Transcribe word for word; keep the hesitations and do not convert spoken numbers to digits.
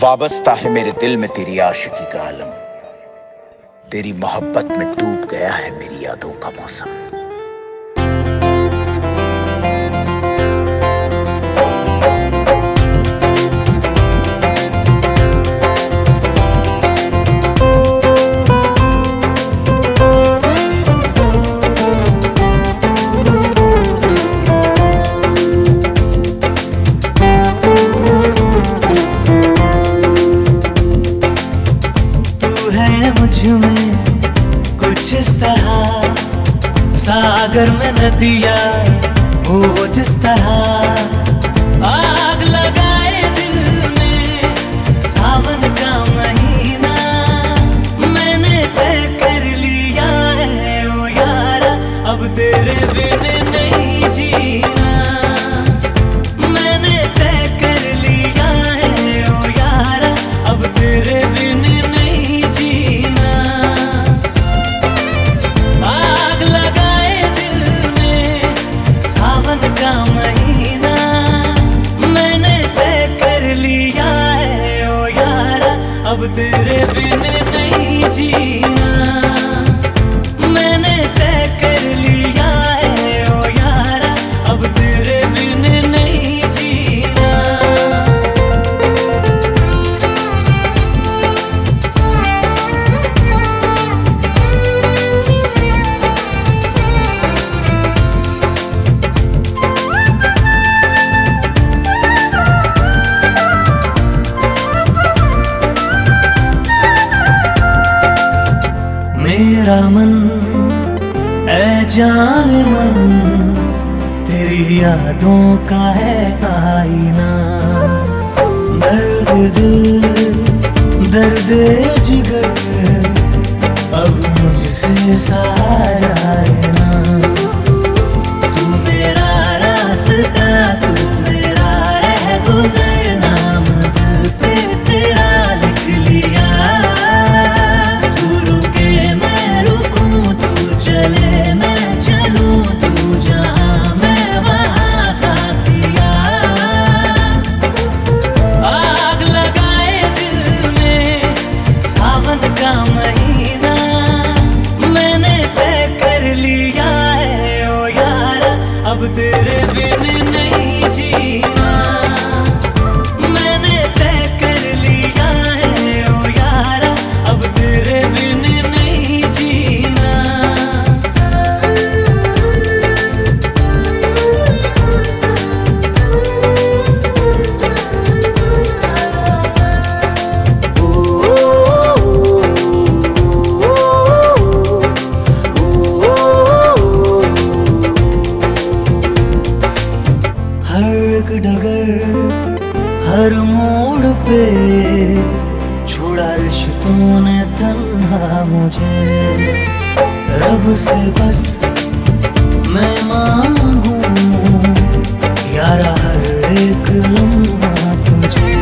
वाबस्ता है मेरे दिल में तेरी आशिकी का आलम, तेरी मोहब्बत में डूब गया है मेरी यादों का मौसम। कुछ इस तरह सागर में नदियाँ हो जिस तरह, आग लगाए दिल में सावन का महीना। मैंने तय कर लिया है ओ यारा, अब तेरे बिन नहीं जीना। मैंने तय कर लिया है ओ यारा, अब तेरे बिन नहीं जीना। आग लगाए दिल में सावन का महीना। मैंने तय कर लिया है ओ यारा, अब तेरे बिन नहीं जीना। मैंने तय कर लिया है ओ यारा, अब तेरे बिन नहीं जीना। मेरा मन ऐ जान मन तेरी यादों का है आईना। दर्द दिल दर्द जिगर अब मुझसे सहा जाए ना। तू मेरा रास्ता तू मेरा रह गुजर, नाम दिल पे तेरा लिख लिया। चले मैं चलूं तू जहां मैं वहां साथिया। आग लगाए दिल में सावन का महीना। मैंने तय कर लिया है ओ यारा, अब तेरे बिन नहीं जीना। मैंने तय कर लिया है ओ यारा, अब तेरे बिन नहीं जीना। डगर हर मोड़ पे छोड़ा रिश्तों ने तन्हा मुझे। रब से बस मैं मांगू यारा हर एक लम्हा तुझे।